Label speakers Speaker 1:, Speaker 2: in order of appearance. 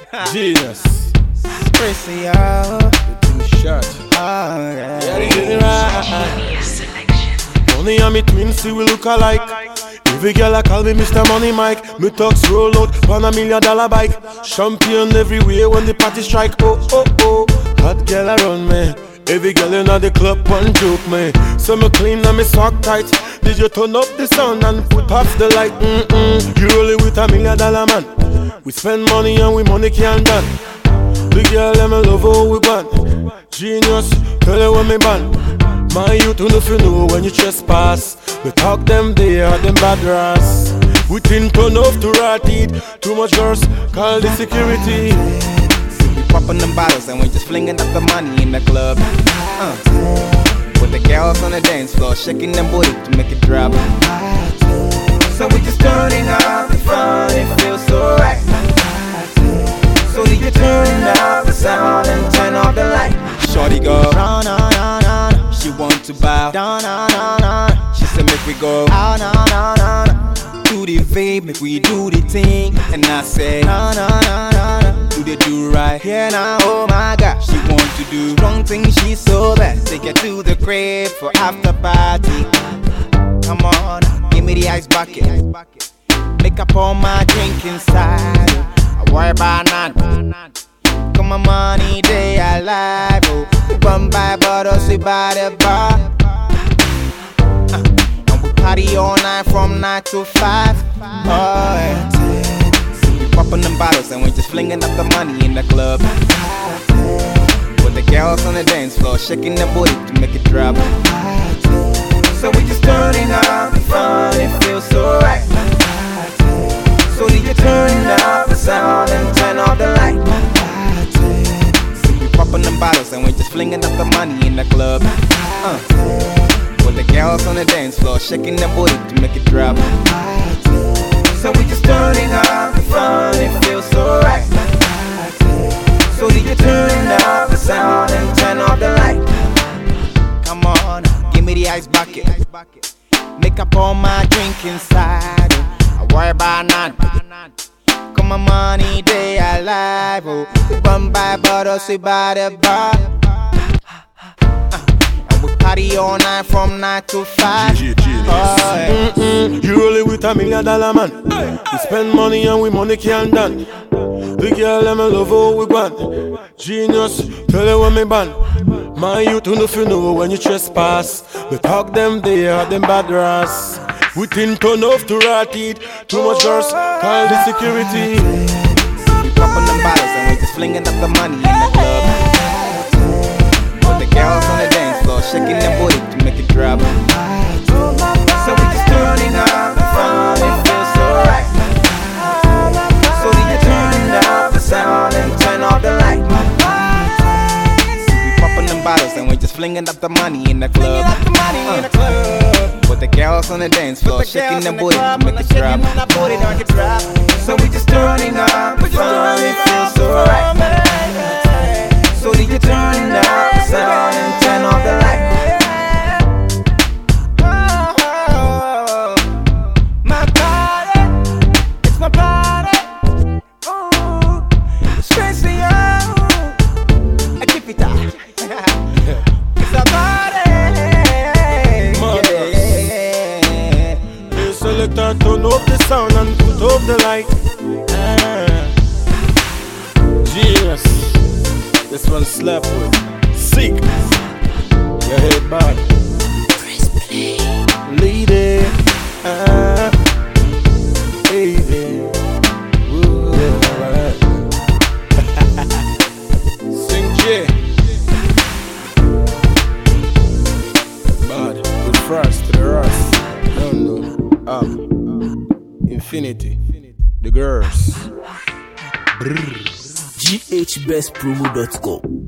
Speaker 1: Genius.
Speaker 2: Pressing
Speaker 1: Shot.
Speaker 2: yeah.
Speaker 1: Money and me twins, see we look alike. Every girl I call me Mr. Money Mike. Me talks roll out on $1 million bike. Champion everywhere when the party strike. Oh, oh, oh. Hot girl around me. Every girl in the club one joke me. So me clean and me sock tight. Did you turn up the sound and put off the light? You rolling with $1 million man. We spend money and we money can't done. The girl let me love how we ban. Genius, tell her when me ban. My youth don't know if you know when you trespass. We talk them there, them bad rass. We think turn off to rat eat. Too much girls, call the security.
Speaker 2: We popping them bottles and we just flinging up the money in the club. With the girls on the dance floor, shaking them booty to make it drop. So we just turning up the fun, it feels so right. So you can turn up the sound and turn off the light. Shorty go down, she want to bow down. She said make we go out, do the vape, make we do the thing. And I say do they do right? Yeah, now, oh my God, she want to do wrong things, she's so bad. Take her to the crib for after party. Come on, give me the ice bucket. Make up all my drink inside. I worry about nothing. Come on, money, day alive. Oh, we bum by bottles, we buy the bar. And we party all night from 9 to 5. Oh, yeah. We popping them bottles and we just flinging up the money in the club. With the girls on the dance floor, shaking their booty to make it drop. So we just turning up the fun, it feels so right. So you turn up the sound and turn off the light. We popping them bottles and we just flinging up the money in the club. With the girls on the dance floor, shaking their booty to make it drop. So we just turning up the fun, it feels so right. So you turn up the sound and turn off the light. Come on, give me the ice bucket. Make up all my drink inside. I worry about nothing. Come on, money, day alive. Oh, we bum by bottles, we buy the bar. And we party all night from 9 to 5.
Speaker 1: You rolling with $1 million man. We spend money and we money can't done. The girl let me love how we want. Genius, tell her when me ban. My youth don't know if you know when you trespass. We talk them there, them bad rass. We think turn off to rat eat. Too much girls, call the security.
Speaker 2: We popping them bottles and we just flinging up the money in the club. With the girls on the dance floor, shaking their booty to make it drop. So we just turning up the fun, it feels so right. So you turn up the sound and turn off the light. We popping them bottles and we just flinging up the money in the club. With the girls on the dance floor, shaking their booty to make it drop. So we just turning up the fun, it feels so right. So you turn up the sound and turn off the light. My party, it's my party. It's crazy, I keep it up. It's a party.
Speaker 1: Selector, turn off the sound and put off the light. Genius. This one slap with. Sick. Your head bad.
Speaker 3: Press play.
Speaker 1: Lady. Baby. Ooh, alright. Sing J. Bad. With frost to the rust. Infinity, the girls.
Speaker 3: GHbestpromo.com